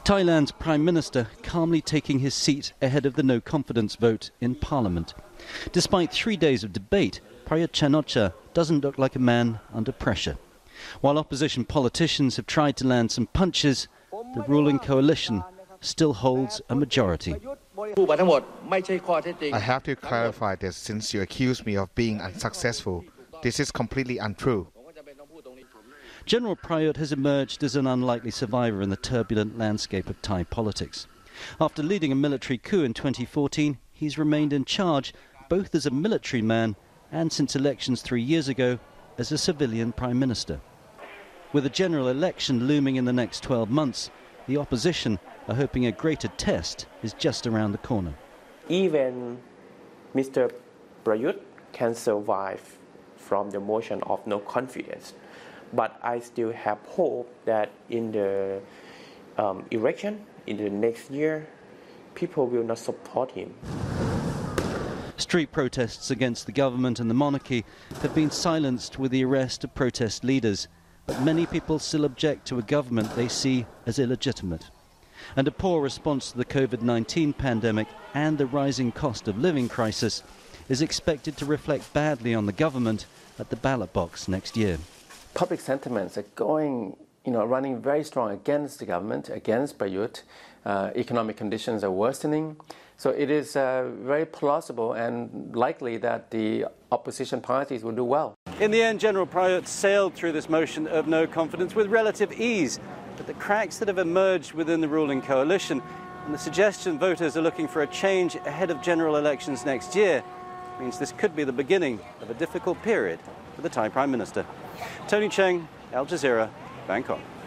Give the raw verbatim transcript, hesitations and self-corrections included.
Thailand's Prime Minister calmly taking his seat ahead of the no-confidence vote in Parliament. Despite three days of debate, Prayut Chan-o-cha doesn't look like a man under pressure. While opposition politicians have tried to land some punches, the ruling coalition still holds a majority. I have to clarify this since you accuse me of being unsuccessful. This is completely untrue. General Prayut has emerged as an unlikely survivor in the turbulent landscape of Thai politics. After leading a military coup in twenty fourteen, he's remained in charge both as a military man and, since elections three years ago, as a civilian prime minister. With a general election looming in the next twelve months, the opposition are hoping a greater test is just around the corner. Even Mister Prayut can survive from the motion of no confidence. But I still have hope that in the um, election, in the next year, people will not support him. Street protests against the government and the monarchy have been silenced with the arrest of protest leaders, but many people still object to a government they see as illegitimate. And a poor response to the COVID nineteen pandemic and the rising cost of living crisis is expected to reflect badly on the government at the ballot box next year. Public sentiments are going, you know, running very strong against the government, against Prayut. Uh, economic conditions are worsening. So it is uh, very plausible and likely that the opposition parties will do well. In the end, General Prayut sailed through this motion of no confidence with relative ease. But the cracks that have emerged within the ruling coalition and the suggestion voters are looking for a change ahead of general elections next year means this could be the beginning of a difficult period for the Thai Prime Minister. Tony Cheng, Al Jazeera, Bangkok.